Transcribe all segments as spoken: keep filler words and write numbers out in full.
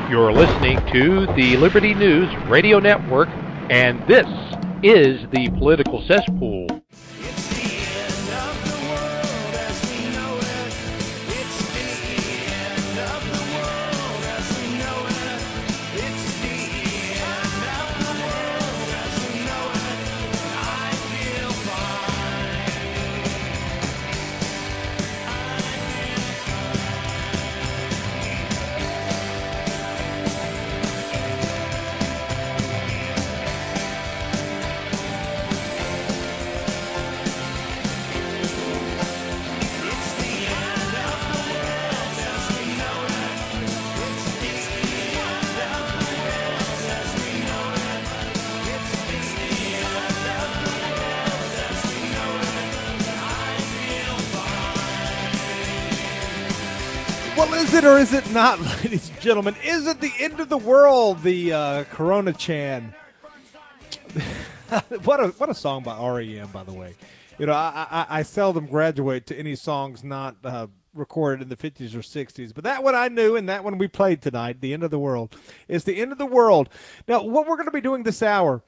You're listening to the Liberty News Radio Network, and this is the Political Cesspool. Well, is it or is it not, ladies and gentlemen? Is it the end of the world, the uh, Corona Chan? what a what a song by R E M, by the way. You know, I, I, I seldom graduate to any songs not uh, recorded in the fifties or sixties, but that one I knew, and that one we played tonight, The End of the World, is the end of the world. Now, what we're going to be doing this hour,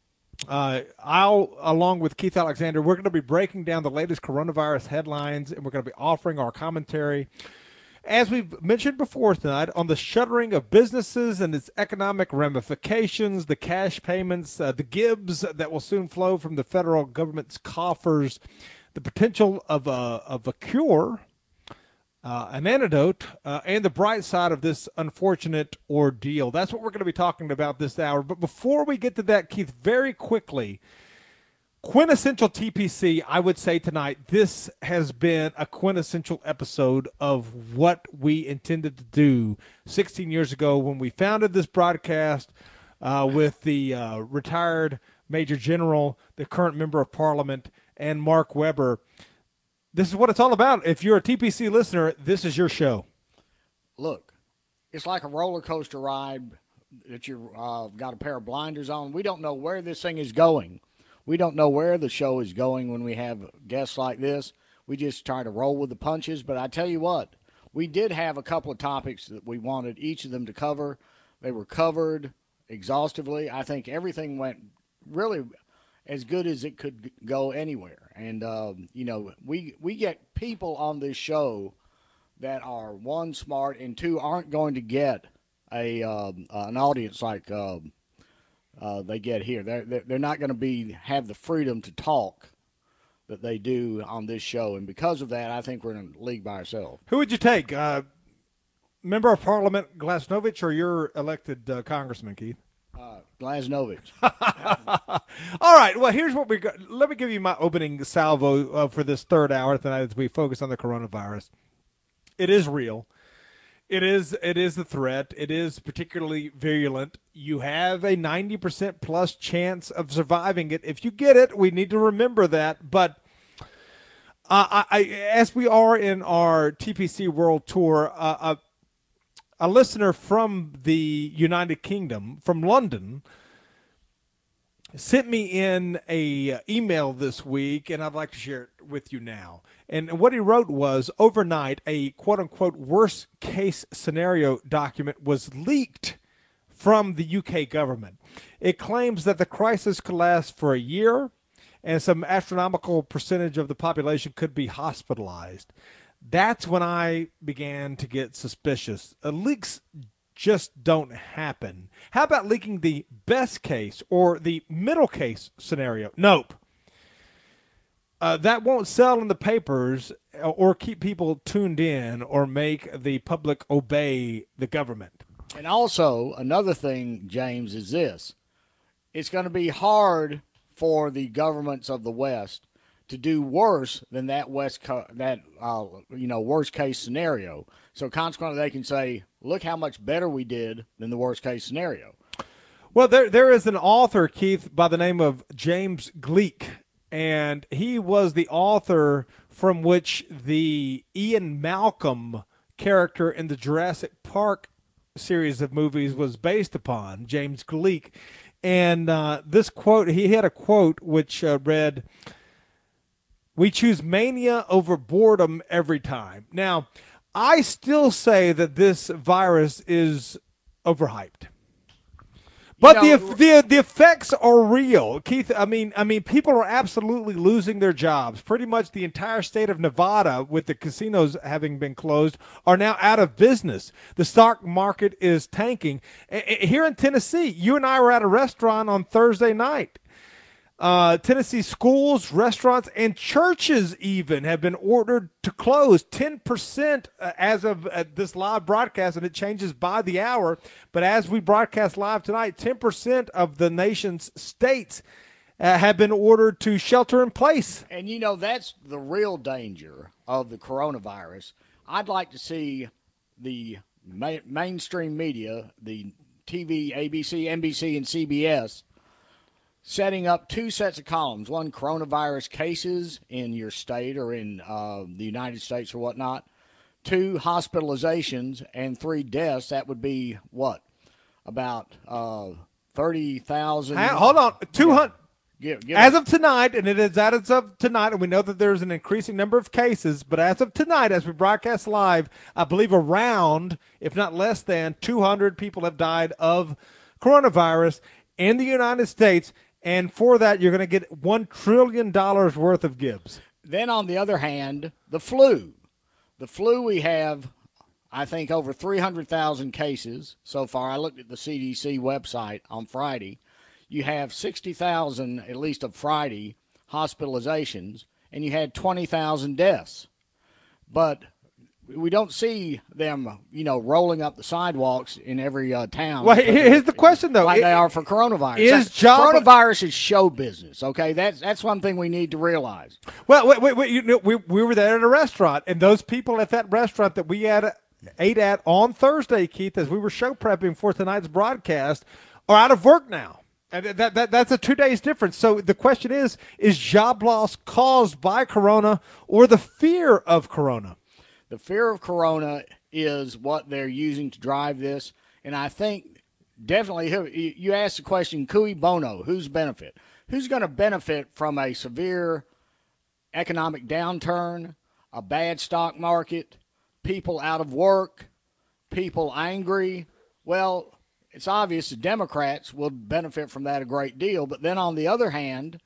Uh, I'll, along with Keith Alexander, we're going to be breaking down the latest coronavirus headlines, and we're going to be offering our commentary, as we've mentioned before tonight, on the shuttering of businesses and its economic ramifications, the cash payments, uh, the gibs that will soon flow from the federal government's coffers, the potential of a, of a cure, uh, an antidote, uh, and the bright side of this unfortunate ordeal. That's what we're going to be talking about this hour. But before we get to that, Keith, very quickly, quintessential T P C, I would say tonight, this has been a quintessential episode of what we intended to do sixteen years ago when we founded this broadcast uh, with the uh, retired Major General, the current Member of Parliament, and Mark Weber. This is what it's all about. If you're a T P C listener, this is your show. Look, it's like a roller coaster ride that you've uh, got a pair of blinders on. We don't know where this thing is going. We don't know where the show is going when we have guests like this. We just try to roll with the punches. But I tell you what, we did have a couple of topics that we wanted each of them to cover. They were covered exhaustively. I think everything went really as good as it could go anywhere. And, um, you know, we, we get people on this show that are, one, smart, and two, aren't going to get a um, an audience like um, – Uh, they get here. They're, they're not going to be have the freedom to talk that they do on this show. And because of that, I think we're in a league by ourselves. Who would you take? Uh, Member of Parliament Glasnovich or your elected uh, congressman, Keith? Uh, Glasnovich. All right. Well, here's what we got. Let me give you my opening salvo uh, for this third hour tonight as we focus on the coronavirus. It is real. It is it is a threat. It is particularly virulent. You have a ninety percent plus chance of surviving it. If you get it, we need to remember that. But uh, I, as we are in our T P C World Tour, uh, a, a listener from the United Kingdom, from London, sent me in a email this week, and I'd like to share it with you now. And what he wrote was, overnight, a quote-unquote worst-case scenario document was leaked from the U K government. It claims that the crisis could last for a year, and some astronomical percentage of the population could be hospitalized. That's when I began to get suspicious. Uh, leaks just don't happen. How about leaking the best case or the middle case scenario? Nope. Uh, that won't sell in the papers or keep people tuned in or make the public obey the government. And also, another thing, James, is this. It's going to be hard for the governments of the West to do worse than that West co- that uh, you know worst case scenario. So consequently, they can say, "Look how much better we did than the worst case scenario." Well, there there is an author, Keith, by the name of James Gleick, and he was the author from which the Ian Malcolm character in the Jurassic Park series of movies was based upon, James Gleick. And uh, this quote, he had a quote which uh, read, "We choose mania over boredom every time." Now, I still say that this virus is overhyped. But you know, the, the the effects are real, Keith. I mean, I mean, people are absolutely losing their jobs. Pretty much the entire state of Nevada, with the casinos having been closed, are now out of business. The stock market is tanking. Here in Tennessee, you and I were at a restaurant on Thursday night. Uh, Tennessee schools, restaurants, and churches even have been ordered to close. ten percent uh, as of uh, this live broadcast, and it changes by the hour. But as we broadcast live tonight, ten percent of the nation's states uh, have been ordered to shelter in place. And, you know, that's the real danger of the coronavirus. I'd like to see the ma- mainstream media, the T V, A B C, N B C, and C B S, setting up two sets of columns, one coronavirus cases in your state or in uh, the United States or whatnot, two hospitalizations, and three deaths. That would be what? About uh, thirty thousand. Hold on. two hundred. Give, give as it. of tonight, and it is as of tonight, and we know that there's an increasing number of cases, but as of tonight, as we broadcast live, I believe around, if not less than, two hundred people have died of coronavirus in the United States. And for that, you're going to get one trillion dollars worth of gifts. Then, on the other hand, the flu. The flu, we have, I think, over three hundred thousand cases so far. I looked at the C D C website on Friday. You have sixty thousand, at least of Friday, hospitalizations, and you had twenty thousand deaths. But we don't see them, you know, rolling up the sidewalks in every uh, town. Well, here's the question, though. Like it, they are for coronavirus. Is That's, job, coronavirus is show business, okay? That's that's one thing we need to realize. Well, wait, wait, wait, you know, we, we were there at a restaurant, and those people at that restaurant that we had ate at on Thursday, Keith, as we were show prepping for tonight's broadcast, are out of work now. And that, that that's a two days difference. So the question is, is job loss caused by corona or the fear of corona? The fear of corona is what they're using to drive this. And I think definitely, you asked the question, cui bono, who's benefit? Who's going to benefit from a severe economic downturn, a bad stock market, people out of work, people angry? Well, it's obvious the Democrats will benefit from that a great deal. But then on the other hand,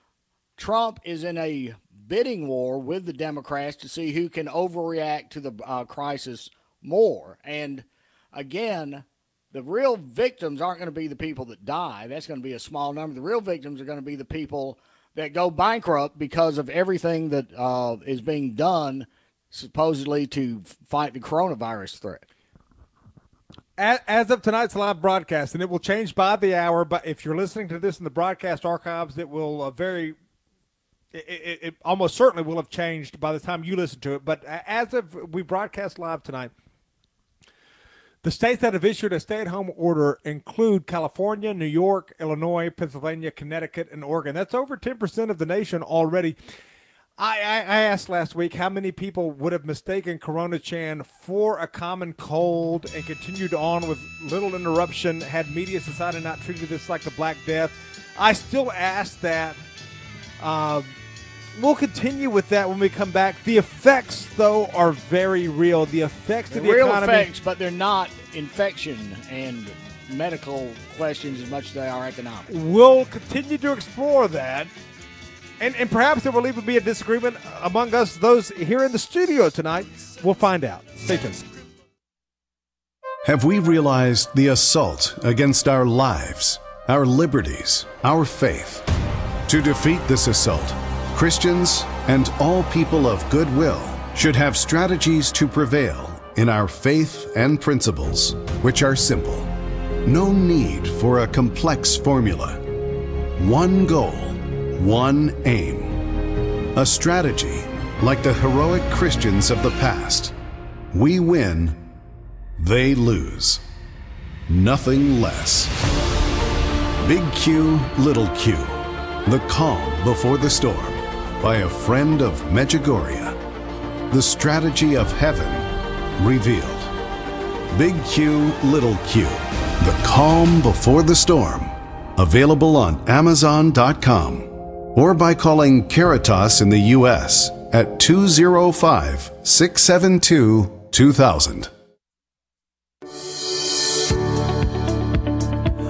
Trump is in a bidding war with the Democrats to see who can overreact to the uh, crisis more. And again, the real victims aren't going to be the people that die. That's going to be a small number. The real victims are going to be the people that go bankrupt because of everything that uh, is being done supposedly to fight the coronavirus threat. As of tonight's live broadcast, and it will change by the hour, but if you're listening to this in the broadcast archives, it will uh, very It, it, it almost certainly will have changed by the time you listen to it. But as of we broadcast live tonight, the states that have issued a stay-at-home order include California, New York, Illinois, Pennsylvania, Connecticut, and Oregon. That's over ten percent of the nation already. I, I, I asked last week how many people would have mistaken Corona Chan for a common cold and continued on with little interruption had media society not treated this like the Black Death. I still ask that. Um, we'll continue with that when we come back. The effects, though, are very real. The effects They're to the real economy. effects, but they're not infection and medical questions as much as they are economic. We'll continue to explore that. And, and perhaps there will even be a disagreement among us, those here in the studio tonight. We'll find out. Stay tuned. Have we realized the assault against our lives, our liberties, our faith? To defeat this assault, Christians and all people of goodwill should have strategies to prevail in our faith and principles, which are simple. No need for a complex formula. One goal, one aim. A strategy like the heroic Christians of the past. We win, they lose. Nothing less. Big Q, Little Q. The Calm Before the Storm by a friend of Medjugorje. The Strategy of Heaven Revealed. Big Q, Little Q. The Calm Before the Storm. Available on Amazon dot com or by calling Caritas in the U S at two oh five, six seven two, two thousand.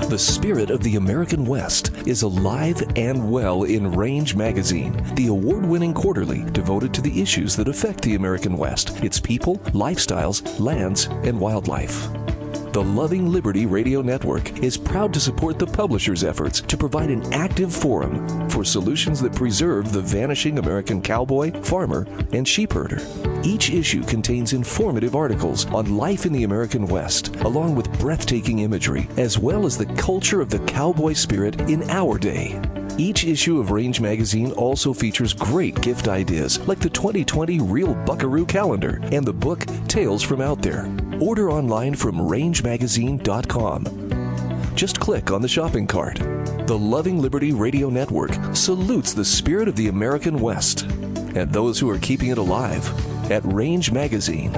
The spirit of the American West is alive and well in Range Magazine, the award-winning quarterly devoted to the issues that affect the American West, its people, lifestyles, lands, and wildlife. The Loving Liberty Radio Network is proud to support the publisher's efforts to provide an active forum for solutions that preserve the vanishing American cowboy, farmer, and sheep herder. Each issue contains informative articles on life in the American West, along with breathtaking imagery, as well as the culture of the cowboy spirit in our day. Each issue of Range Magazine also features great gift ideas like the twenty twenty Real Buckaroo Calendar and the book Tales from Out There. Order online from range magazine dot com. Just click on the shopping cart. The Loving Liberty Radio Network salutes the spirit of the American West and those who are keeping it alive at Range Magazine.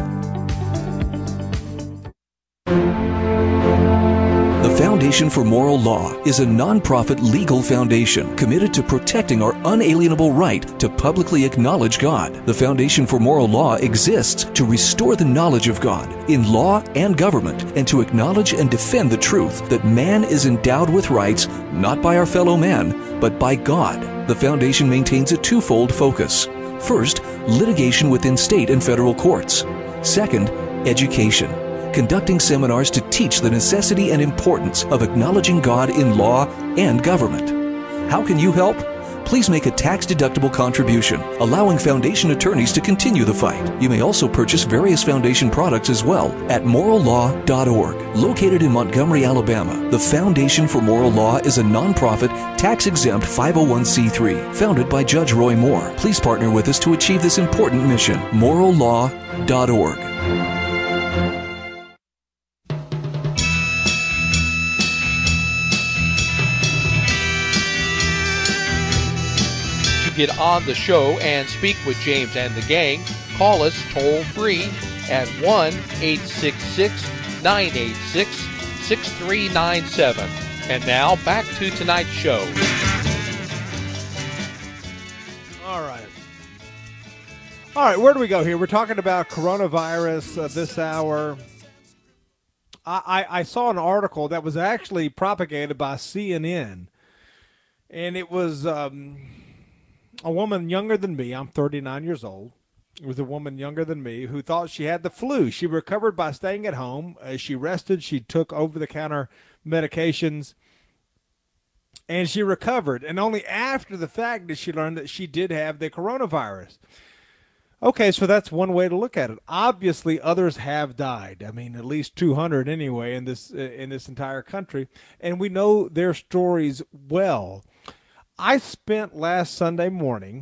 The Foundation for Moral Law is a nonprofit legal foundation committed to protecting our unalienable right to publicly acknowledge God. The Foundation for Moral Law exists to restore the knowledge of God in law and government and to acknowledge and defend the truth that man is endowed with rights not by our fellow man, but by God. The foundation maintains a twofold focus. First, litigation within state and federal courts. Second, education, conducting seminars to teach the necessity and importance of acknowledging God in law and government. How can you help? Please make a tax-deductible contribution, allowing foundation attorneys to continue the fight. You may also purchase various foundation products as well at moral law dot org. Located in Montgomery, Alabama, the Foundation for Moral Law is a nonprofit, tax-exempt five oh one c three, founded by Judge Roy Moore. Please partner with us to achieve this important mission. moral law dot org. Get on the show and speak with James and the gang, call us toll free at one eight six six, nine eight six, six three nine seven. And now back to tonight's show. All right. All right, where do we go here? We're talking about coronavirus uh, this hour. I, I, I saw an article that was actually propagated by C N N, and it was... Um, a woman younger than me. I'm thirty-nine years old. It was a woman younger than me who thought she had the flu. She recovered by staying at home. As she rested, she took over-the-counter medications, and she recovered. And only after the fact did she learn that she did have the coronavirus. Okay, so that's one way to look at it. Obviously, others have died. I mean, at least two hundred anyway in this in this entire country, and we know their stories well. I spent last Sunday morning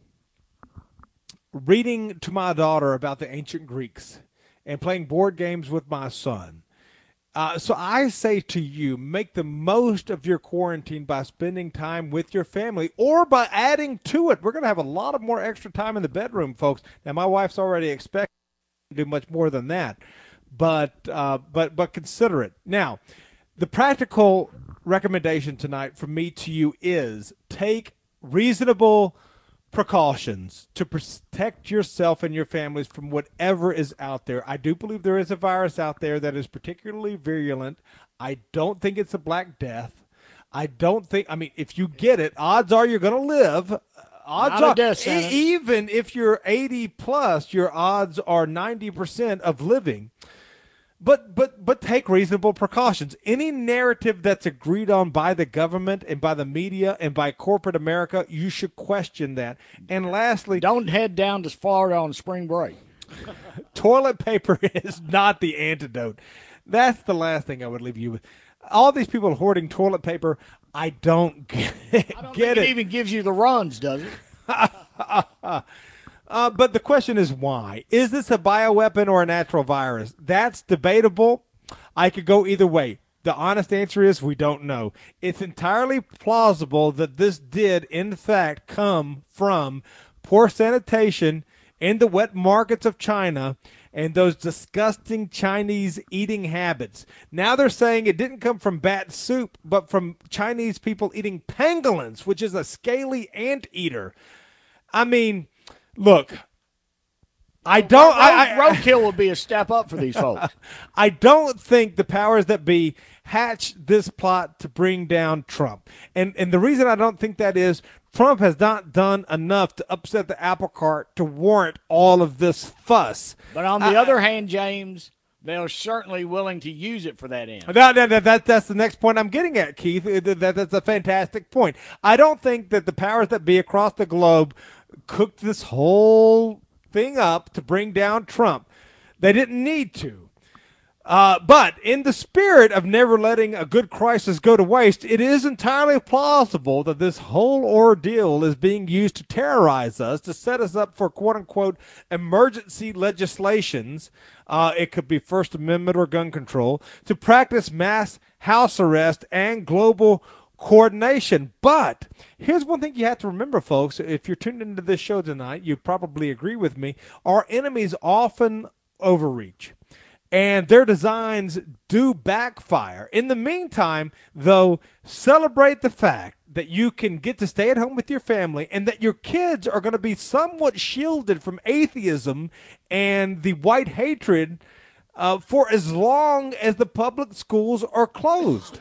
reading to my daughter about the ancient Greeks and playing board games with my son. Uh, so I say to you, make the most of your quarantine by spending time with your family or by adding to it. We're going to have a lot of more extra time in the bedroom, folks. Now, my wife's already expecting to do much more than that, but uh, but but consider it. Now, the practical recommendation tonight from me to you is take reasonable precautions to protect yourself and your families from whatever is out there. I do believe there is a virus out there that is particularly virulent. I don't think it's a Black Death. I don't think, I mean, if you get it, odds are you're going to live. Odds Not a are, death sentence. e- even if you're eighty plus, your odds are ninety percent of living. But but but take reasonable precautions. Any narrative that's agreed on by the government and by the media and by corporate America, you should question that. And lastly, Don't head down to Florida on spring break. toilet paper is not the antidote. That's the last thing I would leave you with. All these people hoarding toilet paper, I don't get, I don't get think it it. even gives you the runs, does it? Uh, but the question is why? Is this a bioweapon or a natural virus? That's debatable. I could go either way. The honest answer is we don't know. It's entirely plausible that this did, in fact, come from poor sanitation in the wet markets of China and those disgusting Chinese eating habits. Now they're saying it didn't come from bat soup, but from Chinese people eating pangolins, which is a scaly anteater. I mean... Look, I don't. Road, I, I, roadkill would be a step up for these folks. I don't think the powers that be hatched this plot to bring down Trump. And and the reason I don't think that is Trump has not done enough to upset the apple cart to warrant all of this fuss. But on the I, other hand, James, they're certainly willing to use it for that end. That, that, that, that's the next point I'm getting at, Keith. That, that's a fantastic point. I don't think that the powers that be across the globe cooked this whole thing up to bring down Trump. They didn't need to. Uh, but in the spirit of never letting a good crisis go to waste, it is entirely plausible that this whole ordeal is being used to terrorize us, to set us up for quote-unquote emergency legislations. Uh, it could be First Amendment or gun control, to practice mass house arrest and global coordination. But here's one thing you have to remember, folks. If you're tuned into this show tonight, you probably agree with me. Our enemies often overreach, and their designs do backfire. In the meantime, though, celebrate the fact that you can get to stay at home with your family and that your kids are going to be somewhat shielded from atheism and the white hatred uh, for as long as the public schools are closed.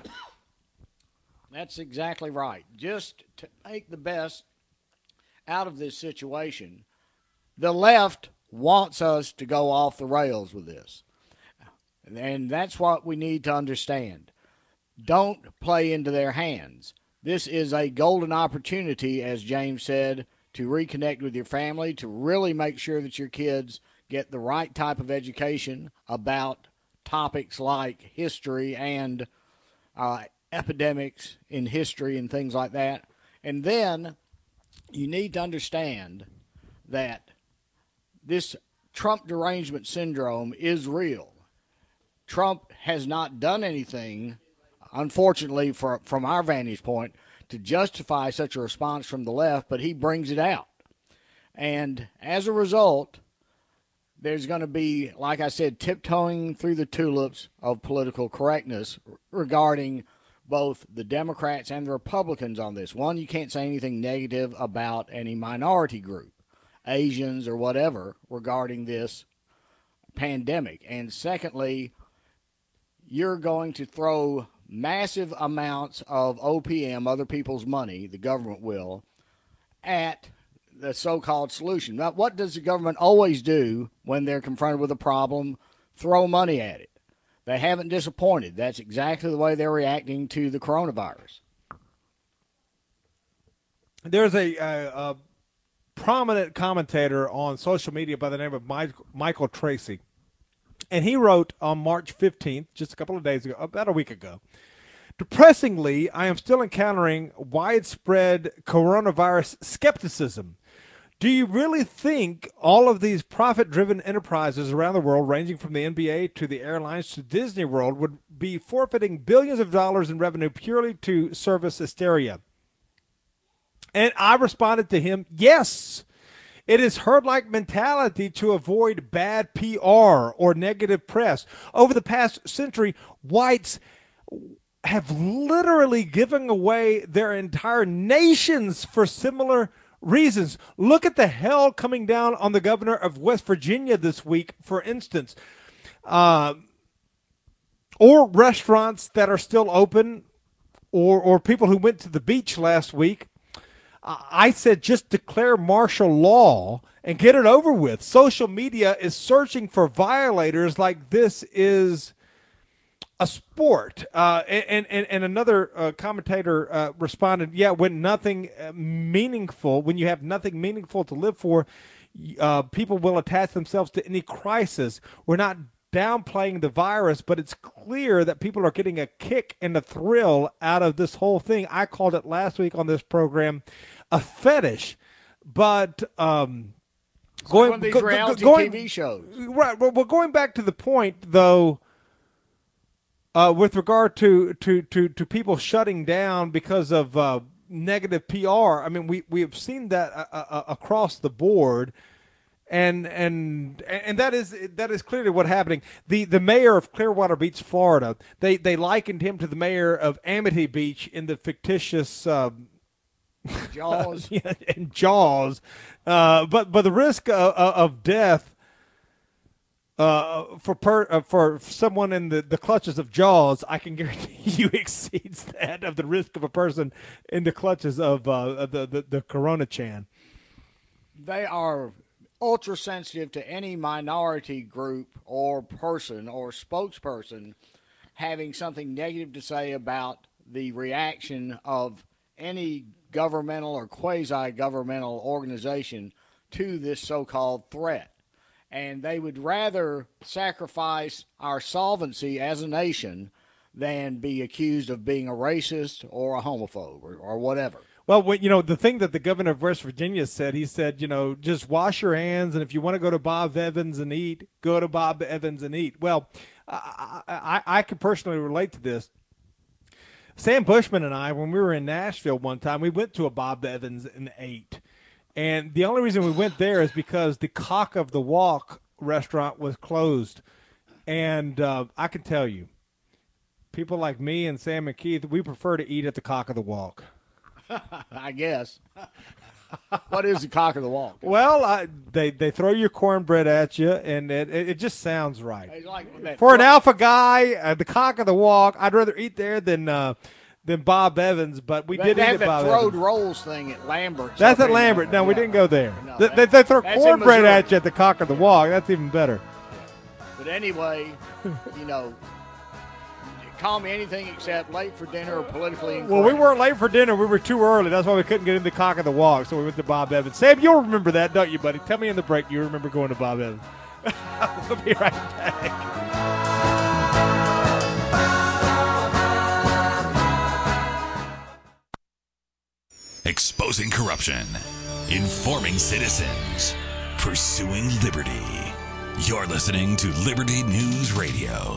That's exactly right. Just to make the best out of this situation, the left wants us to go off the rails with this. And that's what we need to understand. Don't play into their hands. This is a golden opportunity, as James said, to reconnect with your family, to really make sure that your kids get the right type of education about topics like history and uh, epidemics in history and things like that. And then you need to understand that this Trump derangement syndrome is real. Trump has not done anything, unfortunately, for, from our vantage point, to justify such a response from the left, but he brings it out. And as a result, there's going to be, like I said, tiptoeing through the tulips of political correctness regarding both the Democrats and the Republicans on this. One, you can't say anything negative about any minority group, Asians or whatever, regarding this pandemic. And secondly, you're going to throw massive amounts of O P M, other people's money, the government will, at the so-called solution. Now, what does the government always do when they're confronted with a problem? Throw money at it. They haven't disappointed. That's exactly the way they're reacting to the coronavirus. There's a, a, a prominent commentator on social media by the name of Mike, Michael Tracy, and he wrote on March fifteenth, just a couple of days ago, about a week ago, "Depressingly, I am still encountering widespread coronavirus skepticism. Do you really think all of these profit-driven enterprises around the world, ranging from the N B A to the airlines to Disney World, would be forfeiting billions of dollars in revenue purely to service hysteria?" And I responded to him, yes. It is herd-like mentality to avoid bad P R or negative press. Over the past century, whites have literally given away their entire nations for similar reasons. Look at the hell coming down on the governor of West Virginia this week, for instance. Uh, or restaurants that are still open, or, or people who went to the beach last week. I said just declare martial law and get it over with. Social media is searching for violators like this is a sport. Uh, and, and, and another uh, commentator uh, responded, yeah, when nothing meaningful, when you have nothing meaningful to live for, uh, people will attach themselves to any crisis. We're not downplaying the virus, but it's clear that people are getting a kick and a thrill out of this whole thing. I called it last week on this program a fetish, but um, going one of these go, reality going, T V shows, right? Well, going back to the point though, uh, with regard to, to to to people shutting down because of uh, negative P R. I mean, we we have seen that uh, uh, across the board. And and and that is that is clearly what happening. The the mayor of Clearwater Beach, Florida, they they likened him to the mayor of Amity Beach in the fictitious uh, Jaws. yeah, in Jaws. Uh, but but the risk of, of death uh, for per, uh, for someone in the, the clutches of Jaws, I can guarantee you exceeds that of the risk of a person in the clutches of uh, the, the, the Corona Chan. They are ultra sensitive to any minority group or person or spokesperson having something negative to say about the reaction of any governmental or quasi-governmental organization to this so-called threat. And they would rather sacrifice our solvency as a nation than be accused of being a racist or a homophobe or, or whatever. Well, when, you know, the thing that the governor of West Virginia said, he said, you know, just wash your hands, and if you want to go to Bob Evans and eat, go to Bob Evans and eat. Well, I, I, I can personally relate to this. Sam Bushman and I, when we were in Nashville one time, we went to a Bob Evans and ate. And the only reason we went there is because the Cock of the Walk restaurant was closed. And uh, I can tell you, people like me and Sam and Keith, we prefer to eat at the Cock of the Walk. I guess. What is the Cock of the Walk? Well, I, they, they throw your cornbread at you, and it, it, it just sounds right. Like For an alpha guy, uh, the Cock of the Walk, I'd rather eat there than uh, than Bob Evans, but we they, did they eat have at Bob that throwed Evans. rolls thing at Lambert. That's at Lambert. No, yeah. we didn't go there. No, they, that, they, they throw that's cornbread at you at the Cock of the Walk. That's even better. But anyway, you know, call me anything except late for dinner or politically incorrect. Well, we weren't late for dinner. We were too early. That's why we couldn't get in the Cock of the Walk, so we went to Bob Evans. Sam, you'll remember that, don't you, buddy? Tell me in the break you remember going to Bob Evans. We'll be right back. Exposing corruption, informing citizens, pursuing liberty. You're listening to Liberty News Radio.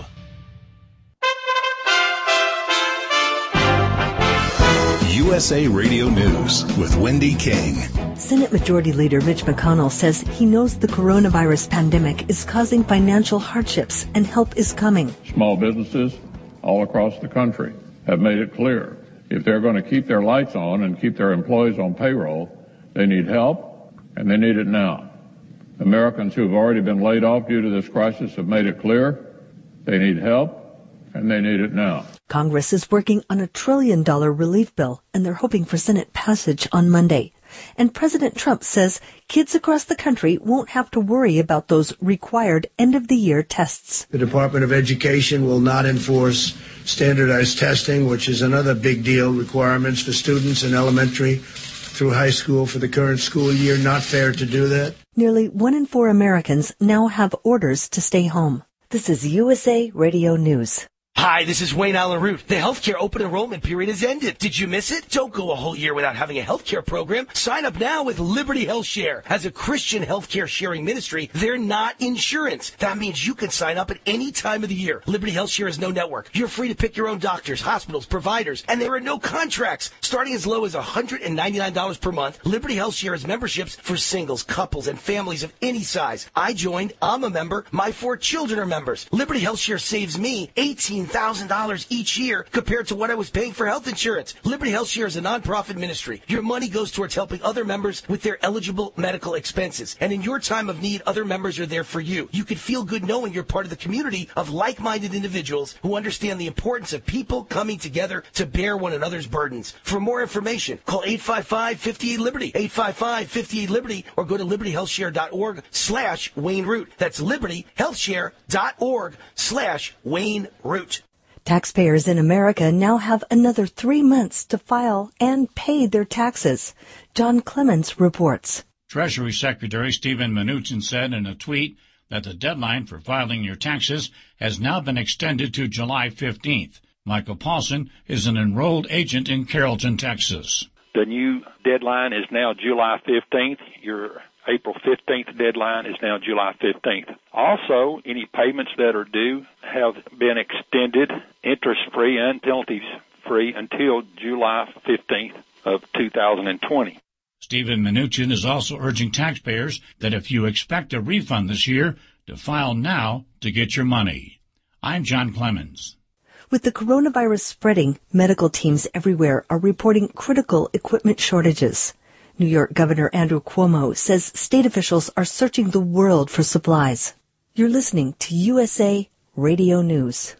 U S A Radio News with Wendy King. Senate Majority Leader Mitch McConnell says he knows the coronavirus pandemic is causing financial hardships and help is coming. Small businesses all across the country have made it clear if they're going to keep their lights on and keep their employees on payroll, they need help, and they need it now. Americans who have already been laid off due to this crisis have made it clear they need help, and they need it now. Congress is working on a trillion dollar relief bill, and they're hoping for Senate passage on Monday. And President Trump says kids across the country won't have to worry about those required end-of-the-year tests. The Department of Education will not enforce standardized testing, which is another big deal, requirements for students in elementary through high school for the current school year. Not fair to do that. Nearly one in four Americans now have orders to stay home. This is U S A Radio News. Hi, this is Wayne Allen Root. The healthcare open enrollment period has ended. Did you miss it? Don't go a whole year without having a healthcare program. Sign up now with Liberty Health Share. As a Christian healthcare sharing ministry, they're not insurance. That means you can sign up at any time of the year. Liberty Health Share is no network. You're free to pick your own doctors, hospitals, providers, and there are no contracts. Starting as low as one hundred ninety-nine dollars per month, Liberty Health Share has memberships for singles, couples, and families of any size. I joined. I'm a member. My four children are members. Liberty Health Share saves me eighteen thousand dollars each year compared to what I was paying for health insurance. Liberty Health Share is a nonprofit ministry. Your money goes towards helping other members with their eligible medical expenses. And in your time of need, other members are there for you. You can feel good knowing you're part of the community of like-minded individuals who understand the importance of people coming together to bear one another's burdens. For more information, call eight five five, five eight, Liberty, eight five five, five eight, Liberty, or go to liberty health share dot org slash Wayne Root. That's liberty health share dot org slash Wayne Root. Taxpayers in America now have another three months to file and pay their taxes. John Clemens reports. Treasury Secretary Steven Mnuchin said in a tweet that the deadline for filing your taxes has now been extended to July fifteenth. Michael Paulson is an enrolled agent in Carrollton, Texas. The new deadline is now July fifteenth. Your April fifteenth deadline is now July fifteenth. Also, any payments that are due have been extended interest-free and penalties-free until July fifteenth of two thousand twenty. Steven Mnuchin is also urging taxpayers that if you expect a refund this year, to file now to get your money. I'm John Clemens. With the coronavirus spreading, medical teams everywhere are reporting critical equipment shortages. New York Governor Andrew Cuomo says state officials are searching the world for supplies. You're listening to U S A Radio News.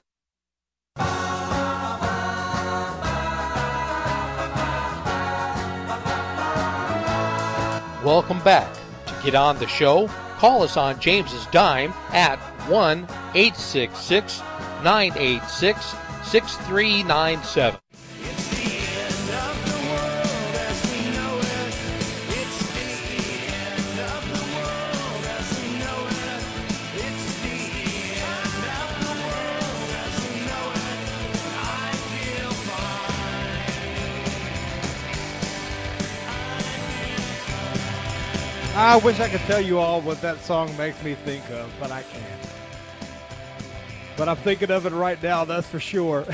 Welcome back. To get on the show, call us on James's dime at one eight six six, nine eight six, six three nine seven. I wish I could tell you all what that song makes me think of, but I can't. But I'm thinking of it right now, that's for sure.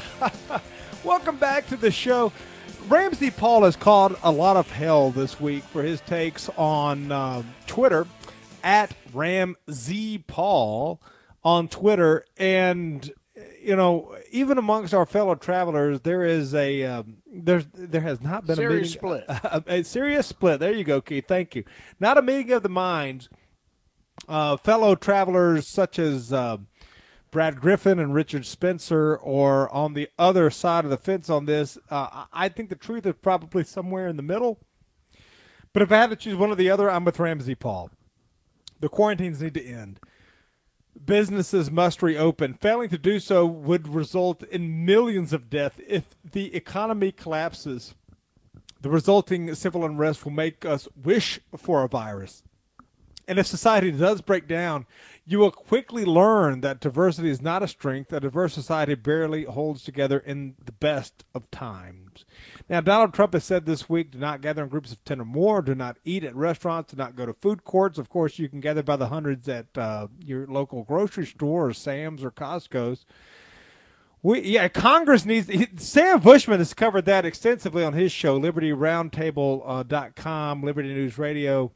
Welcome back to the show. Ramsey Paul has caught a lot of hell this week for his takes on uh, Twitter, at Ramsey Paul on Twitter. And, you know, even amongst our fellow travelers, there is a um, there's there has not been serious a meeting, split. A, a, a serious split. There you go, Keith. Thank you. Not a meeting of the minds. Uh, fellow travelers such as uh, Brad Griffin and Richard Spencer, or on the other side of the fence on this, uh, I think the truth is probably somewhere in the middle. But if I had to choose one or the other, I'm with Ramsey Paul. The quarantines need to end. Businesses must reopen. Failing to do so would result in millions of deaths. If the economy collapses, the resulting civil unrest will make us wish for a virus. And if society does break down, you will quickly learn that diversity is not a strength. A diverse society barely holds together in the best of times. Now, Donald Trump has said this week, do not gather in groups of ten or more, do not eat at restaurants, do not go to food courts. Of course, you can gather by the hundreds at uh, your local grocery store or Sam's or Costco's. We, yeah, Congress needs he, – Sam Bushman has covered that extensively on his show, Liberty Roundtable dot com, Liberty News Radio.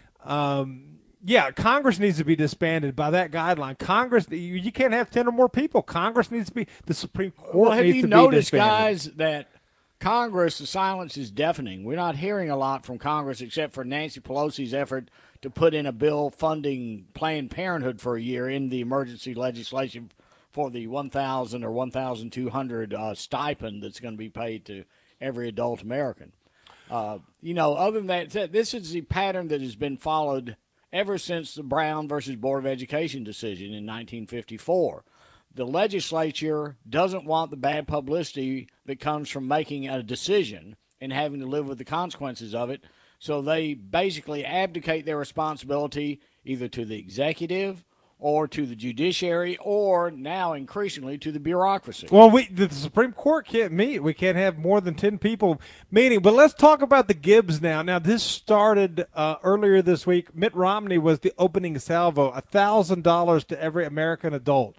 Um Yeah, Congress needs to be disbanded by that guideline. Congress, you, you can't have ten or more people. Congress needs to be, the Supreme Court well, have needs you to noticed, be disbanded. guys, that Congress, the silence is deafening. We're not hearing a lot from Congress except for Nancy Pelosi's effort to put in a bill funding Planned Parenthood for a year in the emergency legislation for the one thousand or one thousand two hundred uh, stipend that's going to be paid to every adult American. Uh, you know, other than that, this is the pattern that has been followed ever since the Brown versus Board of Education decision in nineteen fifty-four. The legislature doesn't want the bad publicity that comes from making a decision and having to live with the consequences of it, so they basically abdicate their responsibility either to the executive or to the judiciary or now increasingly to the bureaucracy. Well, we the Supreme Court can't meet. We can't have more than ten people meeting. But let's talk about the Gibbs now. Now, this started uh, earlier this week. Mitt Romney was the opening salvo, one thousand dollars to every American adult.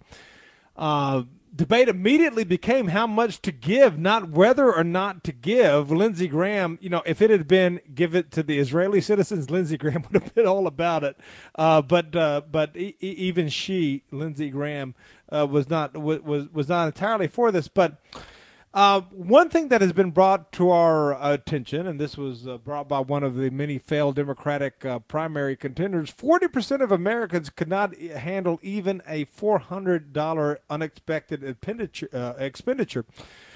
Uh, debate immediately became how much to give, not whether or not to give. Lindsey Graham, you know, if it had been give it to the Israeli citizens, Lindsey Graham would have been all about it. Uh, but uh, but e- even she, Lindsey Graham, uh, was not was was not entirely for this. But uh, one thing that has been brought to our attention, and this was uh, brought by one of the many failed Democratic uh, primary contenders, forty percent of Americans could not handle even a four hundred dollars unexpected expenditure. Uh, expenditure.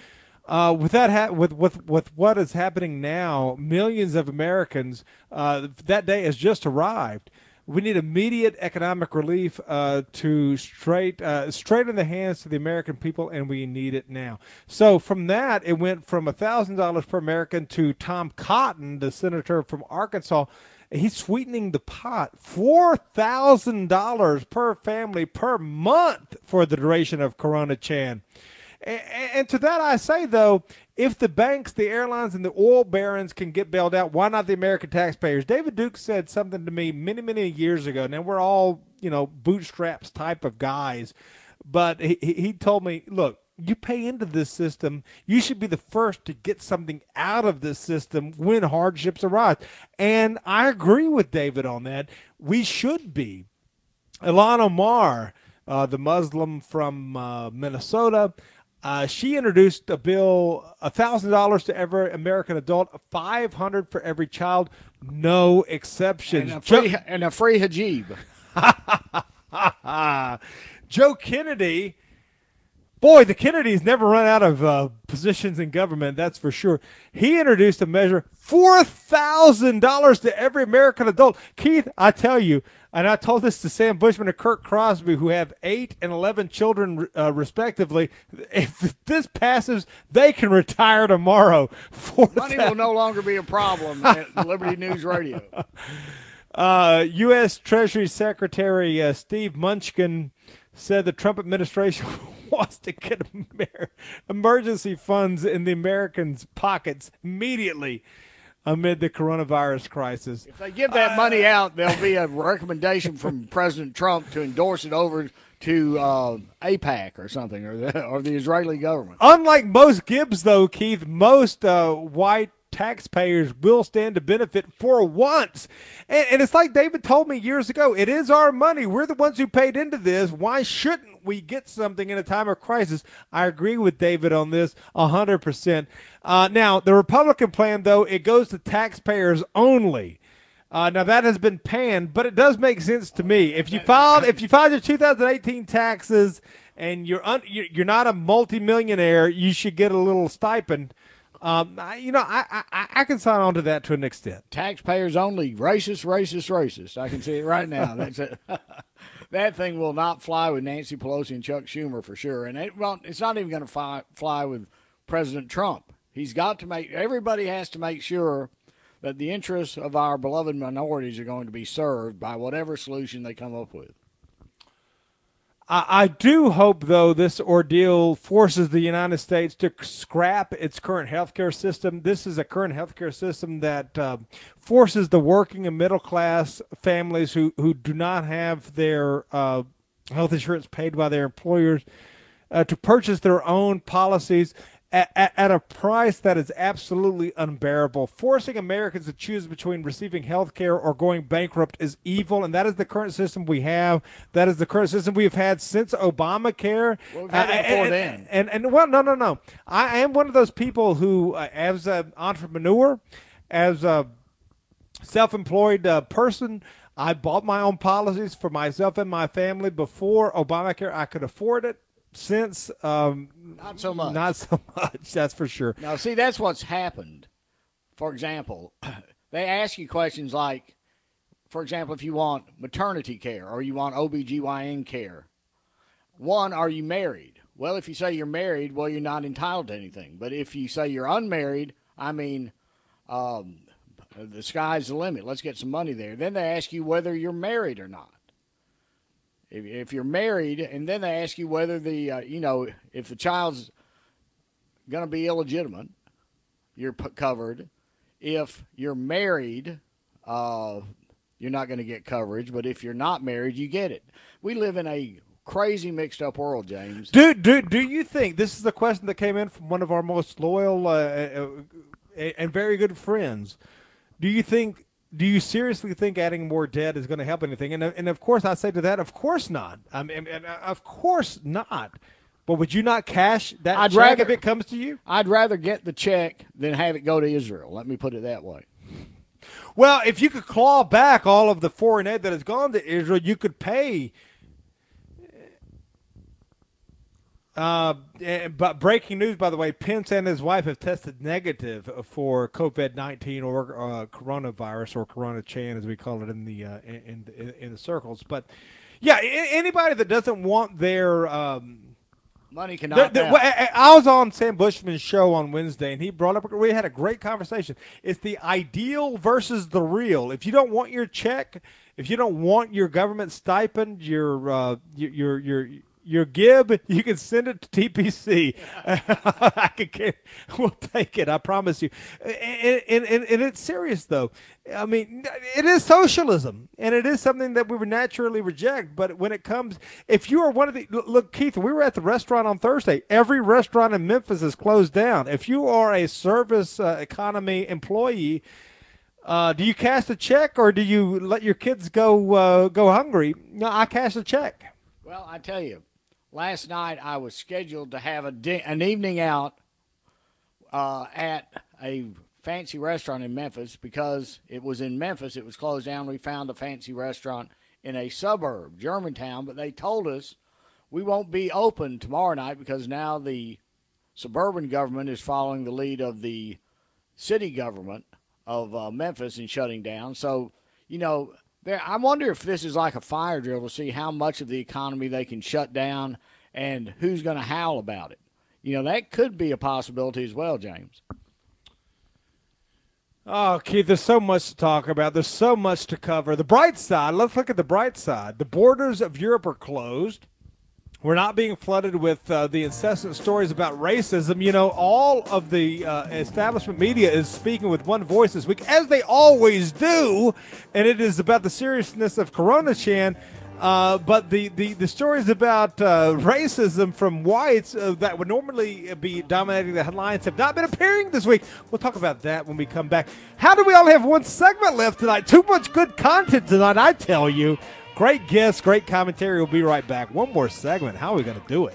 Uh, with that, ha- with with with what is happening now, millions of Americans, uh, that day has just arrived. We need immediate economic relief uh, to straight uh, straighten the hands to the American people, and we need it now. So from that, it went from one thousand dollars per American to Tom Cotton, the senator from Arkansas. He's sweetening the pot, four thousand dollars per family per month for the duration of Corona Chan. And, and to that I say, though, if the banks, the airlines, and the oil barons can get bailed out, why not the American taxpayers? David Duke said something to me many, many years ago. Now, we're all, you know, bootstraps type of guys. But he, he told me, look, you pay into this system. You should be the first to get something out of this system when hardships arise. And I agree with David on that. We should be. Ilhan Omar, uh, the Muslim from uh, Minnesota, Uh, she introduced a bill, one thousand dollars to every American adult, five hundred dollars for every child, no exceptions. And a free, and a free hijab. Joe Kennedy, boy, the Kennedys never run out of uh, positions in government, that's for sure. He introduced a measure, four thousand dollars to every American adult. Keith, I tell you, and I told this to Sam Bushman and Kirk Crosby, who have eight and eleven children uh, respectively. If this passes, they can retire tomorrow. Money will no longer be a problem at Liberty News Radio. Uh, U S. Treasury Secretary uh, Steve Mnuchin said the Trump administration wants to get Amer- emergency funds in the Americans' pockets immediately amid the coronavirus crisis. If they give that uh, money out, there'll be a recommendation from President Trump to endorse it over to uh, AIPAC or something, or the, or the Israeli government. Unlike most Gibbs, though, Keith, most uh, white taxpayers will stand to benefit for once. And, and it's like David told me years ago, it is our money. We're the ones who paid into this. Why shouldn't we get something in a time of crisis? I agree with David on this one hundred percent. Uh, now, the Republican plan, though, it goes to taxpayers only. Uh, now, that has been panned, but it does make sense to me. If you filed, if you filed your two thousand eighteen taxes and you're un, you're not a multimillionaire, you should get a little stipend. Um, I, you know, I, I I can sign on to that to an extent. Taxpayers only, racist, racist, racist. I can see it right now. That's it. That thing will not fly with Nancy Pelosi and Chuck Schumer for sure, and it won't, it's not even going to fly fly with President Trump. He's got to make everybody has to make sure that the interests of our beloved minorities are going to be served by whatever solution they come up with. I, I do hope, though, this ordeal forces the United States to scrap its current healthcare system. This is a current healthcare system that uh, forces the working and middle-class families who, who do not have their uh, health insurance paid by their employers uh, to purchase their own policies At, at, at a price that is absolutely unbearable. Forcing Americans to choose between receiving health care or going bankrupt is evil, and that is the current system we have. That is the current system we've had since Obamacare. Well, we've had it before and, then. And, and, and, well, no, no, no. I am one of those people who, uh, as an entrepreneur, as a self-employed uh, person, I bought my own policies for myself and my family before Obamacare. I could afford it. Since um, not so much, not so much. That's for sure. Now, see, that's what's happened. For example, they ask you questions like, for example, if you want maternity care or you want O B G Y N care. One, are you married? Well, if you say you're married, well, you're not entitled to anything. But if you say you're unmarried, I mean, um, the sky's the limit. Let's get some money there. Then they ask you whether you're married or not. If, if you're married, and then they ask you whether the, uh, you know, if the child's going to be illegitimate, you're p- covered. If you're married, uh, you're not going to get coverage. But if you're not married, you get it. We live in a crazy mixed up world, James. Do, do, do you think, this is a question that came in from one of our most loyal uh, uh, and very good friends. Do you think, Do you seriously think adding more debt is going to help anything? And and of course, I say to that, of course not. I mean, and, and of course not. But would you not cash that I'd check rather, if it comes to you? I'd rather get the check than have it go to Israel. Let me put it that way. Well, if you could claw back all of the foreign aid that has gone to Israel, you could pay. Uh, but breaking news, by the way, Pence and his wife have tested negative for COVID nineteen or uh, coronavirus, or Corona Chan, as we call it in the uh, in, in in the circles. But yeah, anybody that doesn't want their um, money cannot. I was on Sam Bushman's show on Wednesday, and he brought up. We had a great conversation. It's the ideal versus the real. If you don't want your check, if you don't want your government stipend, your uh, your your Your gib, you can send it to T P C. I can, we'll take it, I promise you. And, and, and, and it's serious, though. I mean, it is socialism, and it is something that we would naturally reject. But when it comes, if you are one of the, look, Keith, we were at the restaurant on Thursday. Every restaurant in Memphis is closed down. If you are a service uh, economy employee, uh, do you cash a check or do you let your kids go uh, go hungry? No, I cash a check. Well, I tell you. Last night I was scheduled to have a di- an evening out uh, at a fancy restaurant in Memphis because it was in Memphis. It was closed down. We found a fancy restaurant in a suburb, Germantown, but they told us we won't be open tomorrow night because now the suburban government is following the lead of the city government of uh, Memphis and shutting down. So, you know, there, I wonder if this is like a fire drill to see how much of the economy they can shut down and who's going to howl about it. You know, that could be a possibility as well, James. Oh, Keith, there's so much to talk about. There's so much to cover. The bright side, let's look at the bright side. The borders of Europe are closed. We're not being flooded with uh, the incessant stories about racism. You know, all of the uh, establishment media is speaking with one voice this week, as they always do, and it is about the seriousness of Corona, Chan. Uh, but the, the, the stories about uh, racism from whites uh, that would normally be dominating the headlines have not been appearing this week. We'll talk about that when we come back. How do we only have one segment left tonight? Too much good content tonight, I tell you. Great guests, great commentary. We'll be right back. One more segment. How are we going to do it?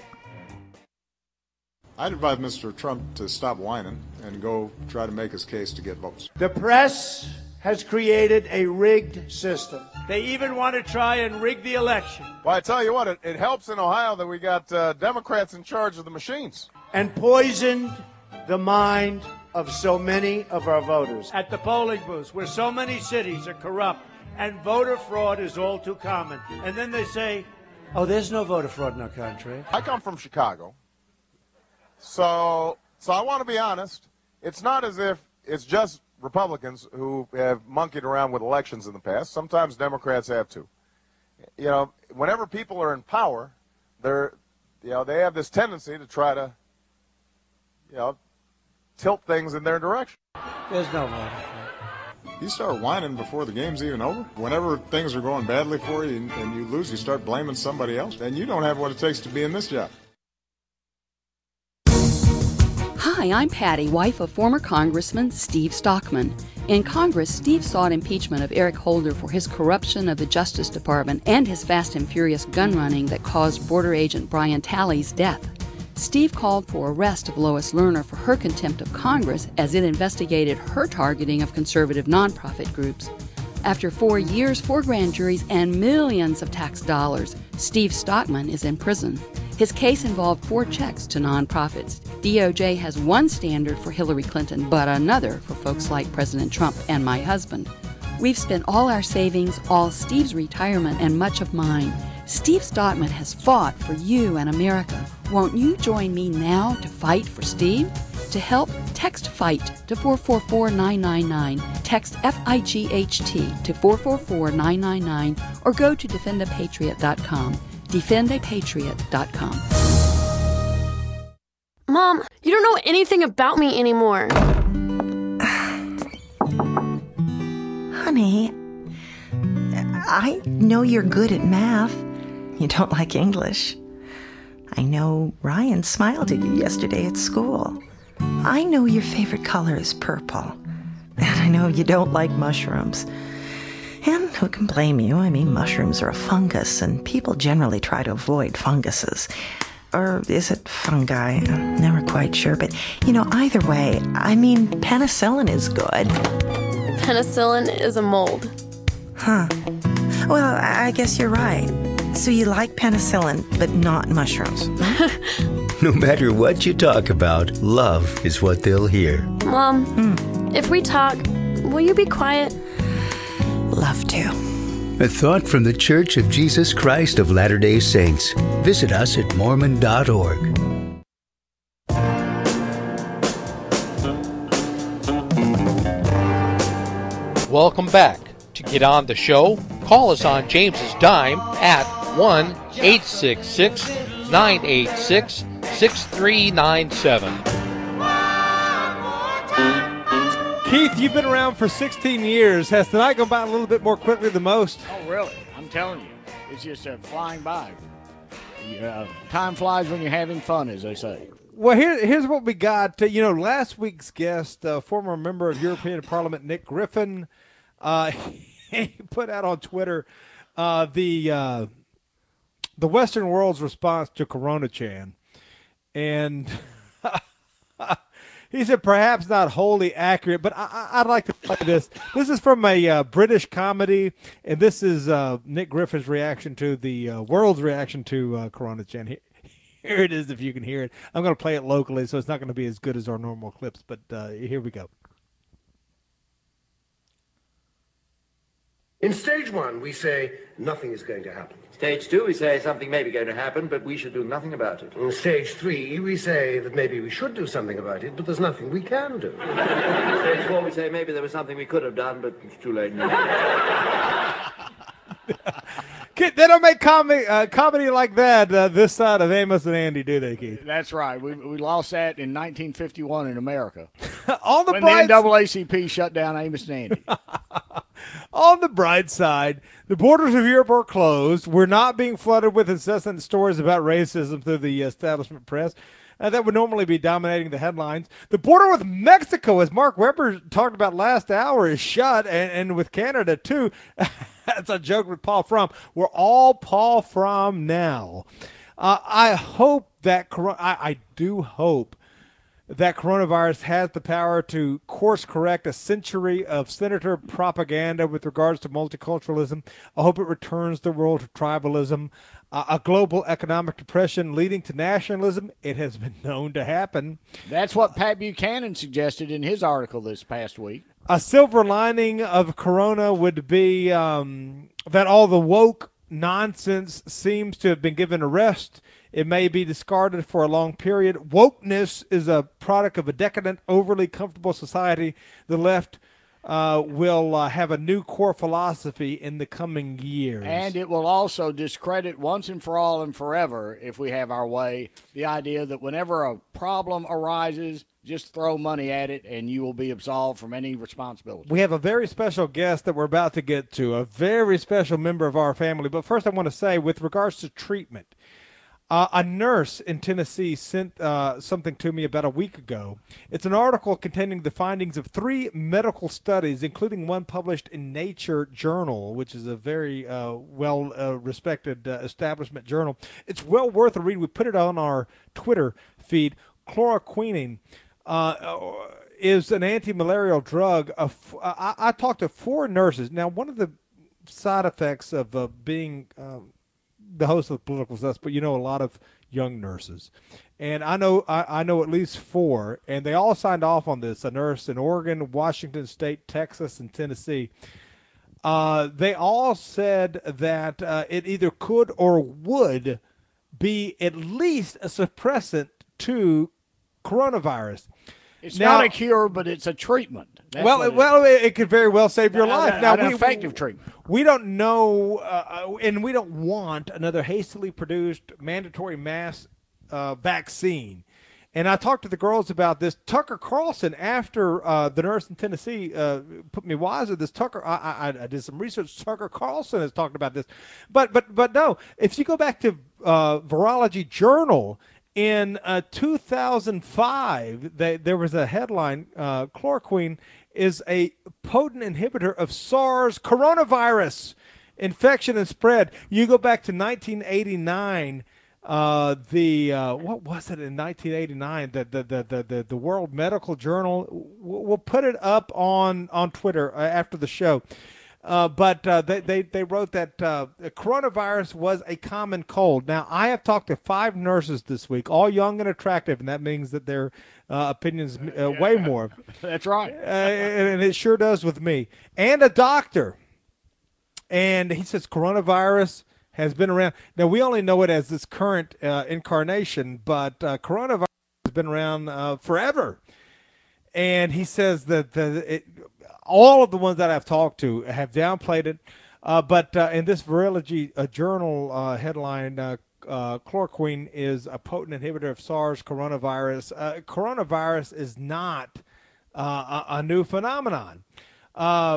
I'd advise Mister Trump to stop whining and go try to make his case to get votes. The press has created a rigged system. They even want to try and rig the election. Well, I tell you what, it, it helps in Ohio that we got uh, Democrats in charge of the machines. And poisoned the mind of so many of our voters. At the polling booths, where so many cities are corrupt and voter fraud is all too common. And then they say, oh, there's no voter fraud in our country. I come from Chicago. So, so I want to be honest. It's not as if it's just Republicans who have monkeyed around with elections in the past. Sometimes Democrats have too. You know, whenever people are in power, they're, you know, they have this tendency to try to, you know, tilt things in their direction. There's no voter fraud. You start whining before the game's even over. Whenever things are going badly for you and, and you lose, you start blaming somebody else. And you don't have what it takes to be in this job. Hi, I'm Patty, wife of former Congressman Steve Stockman. In Congress, Steve sought impeachment of Eric Holder for his corruption of the Justice Department and his fast and furious gun running that caused border agent Brian Talley's death. Steve called for arrest of Lois Lerner for her contempt of Congress as it investigated her targeting of conservative nonprofit groups. After four years, four grand juries, and millions of tax dollars, Steve Stockman is in prison. His case involved four checks to nonprofits. D O J has one standard for Hillary Clinton, but another for folks like President Trump and my husband. We've spent all our savings, all Steve's retirement, and much of mine. Steve Stockman has fought for you and America. Won't you join me now to fight for Steve? To help, text FIGHT to four four four nine nine nine. Text F I G H T to four four four nine nine nine or go to defend a patriot dot com. defend a patriot dot com. Mom, you don't know anything about me anymore. Honey, I know you're good at math. You don't like English. I know Ryan smiled at you yesterday at school. I know your favorite color is purple. And I know you don't like mushrooms. And who can blame you? I mean, mushrooms are a fungus, and people generally try to avoid funguses. Or is it fungi? I'm never quite sure. But, you know, either way, I mean, penicillin is good. Penicillin is a mold. Huh. Well, I guess you're right. So you like penicillin, but not mushrooms. No matter what you talk about, love is what they'll hear. Mom, mm. if we talk, will you be quiet? Love to. A thought from the Church of Jesus Christ of Latter-day Saints. Visit us at mormon dot org. Welcome back. To get on the show, call us on James's dime at one eight six six nine eight six six three nine seven. Keith, you've been around for sixteen years. Has tonight gone by a little bit more quickly than most? Oh, really? I'm telling you. It's just uh, flying by. Uh, time flies when you're having fun, as they say. Well, here, here's what we got. Uh, you know, last week's guest, uh, former member of European Parliament, Nick Griffin, uh, he put out on Twitter uh, the uh, the Western world's response to Corona, Chan. And he said perhaps not wholly accurate, but I, I, I'd like to play this. This is from a uh, British comedy, and this is uh, Nick Griffin's reaction to the uh, world's reaction to uh, Corona Chan. Here, here it is, if you can hear it. I'm going to play it locally, so it's not going to be as good as our normal clips, but uh, here we go. In stage one, we say nothing is going to happen. Stage two, we say something may be going to happen, but we should do nothing about it. In stage three, we say that maybe we should do something about it, but there's nothing we can do. Stage four, we say maybe there was something we could have done, but it's too late now. They don't make comedy, uh, comedy like that uh, this side of Amos and Andy, do they, Keith? That's right. We we lost that in nineteen fifty-one in America. On the when bright... the N double A C P shut down Amos and Andy. On the bright side, the borders of Europe are closed. We're not being flooded with incessant stories about racism through the establishment press. Uh, that would normally be dominating the headlines. The border with Mexico, as Mark Weber talked about last hour, is shut, and, and with Canada, too. That's a joke with Paul Fromm. We're all Paul Fromm now. Uh, I hope that, I, I do hope that coronavirus has the power to course correct a century of senator propaganda with regards to multiculturalism. I hope it returns the world to tribalism. Uh, a global economic depression leading to nationalism. It has been known to happen. That's what Pat Buchanan suggested in his article this past week. A silver lining of Corona would be um, that all the woke nonsense seems to have been given a rest. It may be discarded for a long period. Wokeness is a product of a decadent, overly comfortable society. The left uh, will uh, have a new core philosophy in the coming years. And it will also discredit once and for all and forever, if we have our way, the idea that whenever a problem arises, just throw money at it and you will be absolved from any responsibility. We have a very special guest that we're about to get to, a very special member of our family. But first I want to say, with regards to treatment, Uh, a nurse in Tennessee sent uh, something to me about a week ago. It's an article containing the findings of three medical studies, including one published in Nature Journal, which is a very uh, well-respected uh, uh, establishment journal. It's well worth a read. We put it on our Twitter feed. Chloroquine uh, is an anti-malarial drug. Of, I, I talked to four nurses. Now, one of the side effects of uh, being um, the host of Political Sus, but you know a lot of young nurses, and I know I, I know at least four, and they all signed off on this. A nurse in Oregon, Washington State, Texas, and Tennessee. Uh, they all said that uh, it either could or would be at least a suppressant to coronavirus. It's now, not a cure, but it's a treatment. That's well, it, well, it, it could very well save your uh, life. Uh, now, an we, effective treatment. We don't know, uh, and we don't want another hastily produced mandatory mass uh, vaccine. And I talked to the girls about this. Tucker Carlson, after uh, the nurse in Tennessee uh, put me wise of this, Tucker, I, I, I did some research. Tucker Carlson has talked about this, but but but no. If you go back to uh, Virology Journal. In uh, two thousand five, they, there was a headline, uh, chloroquine is a potent inhibitor of SARS coronavirus infection and spread. You go back to nineteen eighty-nine, uh, the, uh, what was it in nineteen eighty-nine? The, the, the, the, the, the World Medical Journal, we'll put it up on, on Twitter uh, after the show. Uh, but uh, they, they, they wrote that uh, coronavirus was a common cold. Now, I have talked to five nurses this week, all young and attractive, and that means that their uh, opinions uh, yeah. way more. That's right. Uh, and it sure does with me. And a doctor. And he says coronavirus has been around. Now, we only know it as this current uh, incarnation, but uh, coronavirus has been around uh, forever. And he says that the, it, all of the ones that I've talked to have downplayed it. Uh, but uh, in this Virology uh, Journal uh, headline, uh, uh, chloroquine is a potent inhibitor of SARS coronavirus. Uh, coronavirus is not uh, a, a new phenomenon. Uh,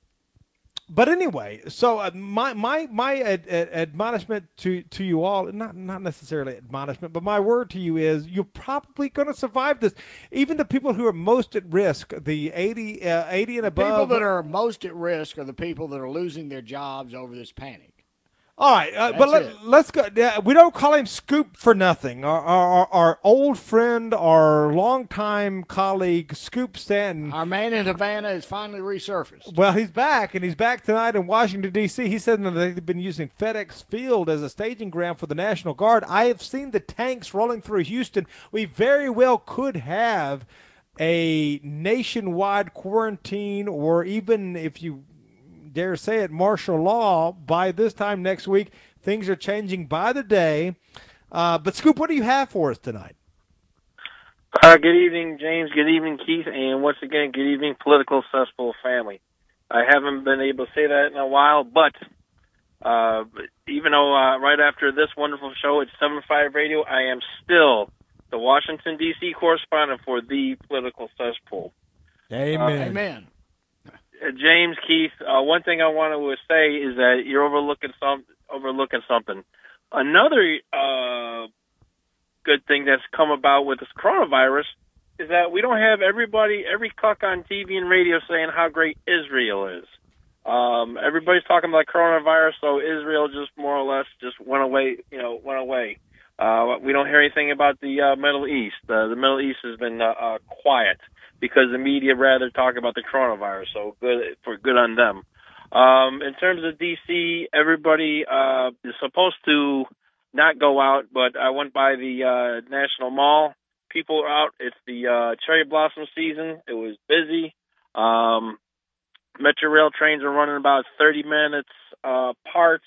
But anyway, so uh, my my my ad, ad, admonishment to, to you all, not not necessarily admonishment, but my word to you is you're probably going to survive this. Even the people who are most at risk, the eighty, uh, eighty and above. People that are most at risk are the people that are losing their jobs over this panic. All right, uh, but That's let, let's go. Uh, we don't call him Scoop for nothing. Our, our, our old friend, our longtime colleague, Scoop Stanton. Our man in Havana is finally resurfaced. Well, he's back, and he's back tonight in Washington, D C He said that they've been using FedEx Field as a staging ground for the National Guard. I have seen the tanks rolling through Houston. We very well could have a nationwide quarantine, or even, if you dare say it, martial law by this time next week. Things are changing by the day. Uh, but, Scoop, what do you have for us tonight? Uh, good evening, James. Good evening, Keith. And once again, good evening, Political Cesspool family. I haven't been able to say that in a while, but uh, even though uh, right after this wonderful show at seven five Radio, I am still the Washington, D C correspondent for the Political Cesspool. Amen. Uh, Amen. Uh, James, Keith, uh, one thing I want to say is that you're overlooking some overlooking something. Another uh, good thing that's come about with this coronavirus is that we don't have everybody, every cuck on T V and radio saying how great Israel is. Um, everybody's talking about coronavirus, so Israel just more or less just went away, you know, went away. Uh, we don't hear anything about the uh, Middle East. Uh, the Middle East has been uh, uh, quiet because the media rather talk about the coronavirus, so good for good on them. Um, in terms of D C, everybody uh, is supposed to not go out, but I went by the uh, National Mall. People are out. It's the uh, cherry blossom season. It was busy. Um, Metro Rail trains are running about thirty minutes uh, parts.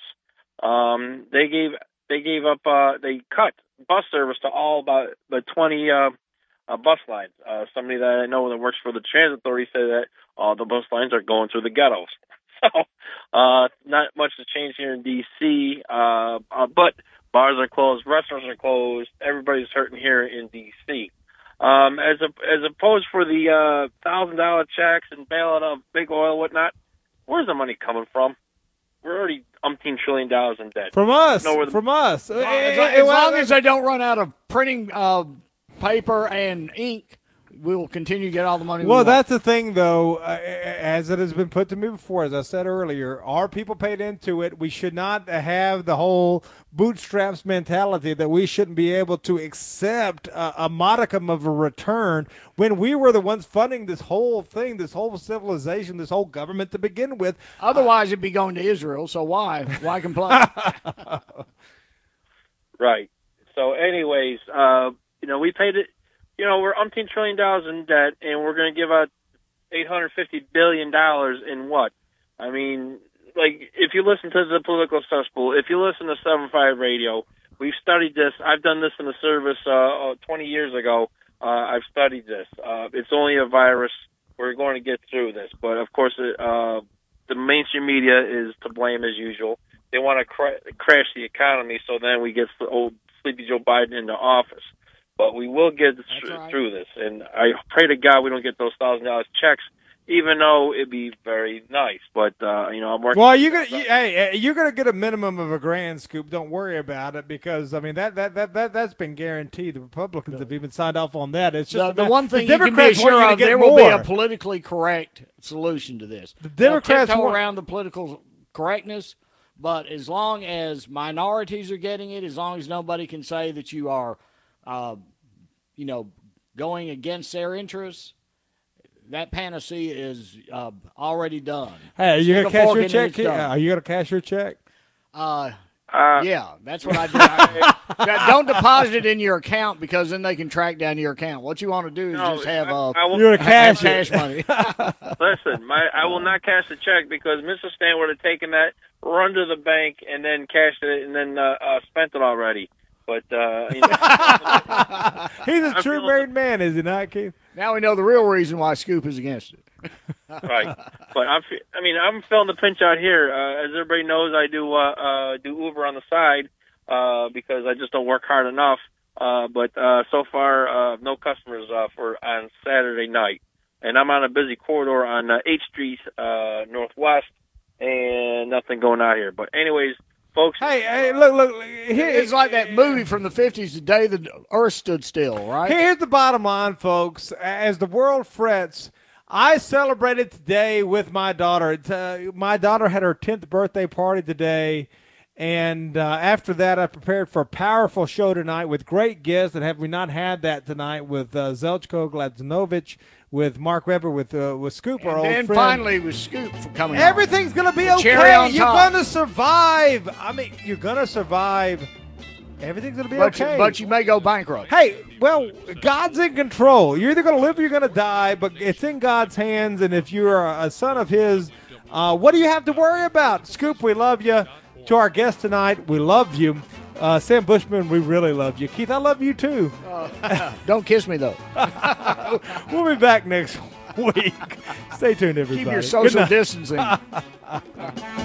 Um, they gave they gave up. Uh, they cut bus service to all about the twenty uh, uh, bus lines. Uh, somebody that I know that works for the Transit Authority said that all the bus lines are going through the ghettos. So uh, not much has changed here in D C, uh, uh, but bars are closed, restaurants are closed. Everybody's hurting here in D C. Um, as a, as opposed for the uh, thousand dollar checks and bailout of big oil and whatnot, where's the money coming from? We're already umpteen trillion dollars in debt. From us. The, from us. As, as, as long as they don't run out of printing uh, paper and ink, we will continue to get all the money. Well, we that's the thing, though, uh, as it has been put to me before, as I said earlier, our people paid into it. We should not have the whole bootstraps mentality that we shouldn't be able to accept a, a modicum of a return when we were the ones funding this whole thing, this whole civilization, this whole government to begin with. Otherwise, it'd be going to Israel, so why? Why complain? Right. So, anyways, uh, you know, we paid it. You know, we're umpteen trillion dollars in debt, and we're going to give out eight hundred fifty billion dollars in what? I mean, like, if you listen to the Political Cesspool, if you listen to seven five Radio, we've studied this. I've done this in the service uh, twenty years ago. Uh, I've studied this. Uh, it's only a virus. We're going to get through this. But, of course, uh, the mainstream media is to blame as usual. They want to cra- crash the economy, so then we get old sleepy Joe Biden into office. But we will get th- right. through this, and I pray to God we don't get those thousand dollars checks, even though it'd be very nice. But uh, you know, I'm working. Well, you're gonna, you, hey, you're gonna get a minimum of a grand, Scoop. Don't worry about it, because I mean that that that, that that's been guaranteed. The Republicans have even signed off on that. It's just the, the one thing the you can be Democrats want you sure to of, get there more. will be a politically correct solution to this. The Democrats They'll tiptoe want- around the political correctness, but as long as minorities are getting it, as long as nobody can say that you are. Uh, you know, going against their interests, that panacea is uh, already done. Hey, are you Stick gonna a cash fork your in it, check? it's Kid? done. Are you gonna cash your check? Uh, Uh, yeah, that's what I do. I, don't deposit it in your account, because then they can track down your account. What you want to do is No, just have uh, I, I will, You're gonna have cash cash it. money. Listen, my I will not cash the check, because Mister Stan would have taken that, run to the bank, and then cashed it, and then uh, uh, spent it already. But uh, you know, He's a I'm true feeling- married man, is he not, Keith? Now we know the real reason why Scoop is against it. Right, but I'm. fe- I mean, I'm feeling the pinch out here. Uh, as everybody knows, I do uh, uh, do Uber on the side uh, because I just don't work hard enough. Uh, but uh, so far, uh, no customers uh, for on Saturday night, and I'm on a busy corridor on uh, eighth Street uh, Northwest, and nothing going out here. But anyways, folks. Hey, hey, look, look. Here, It's like that movie from the fifties, The Day the Earth Stood Still, right? Here's the bottom line, folks. As the world frets, I celebrated today with my daughter. It's, uh, my daughter had her tenth birthday party today, And uh, after that, I prepared for a powerful show tonight with great guests. And have we not had that tonight with uh, Zelchko Gladzanovich, with Mark Weber, with uh, with Scoop, our old And friend. finally with Scoop for coming Everything's on. going to be The cherry okay. on You're top. going to survive. I mean, you're going to survive. Everything's going to be But okay. you, but you may go bankrupt. Hey, well, God's in control. You're either going to live or you're going to die, but it's in God's hands. And if you're a son of His, uh, what do you have to worry about? Scoop, we love you. To our guest tonight, we love you. Uh, Sam Bushman, we really love you. Keith, I love you too. Uh, don't kiss me, though. We'll be back next week. Stay tuned, everybody. Keep your social Good night. distancing.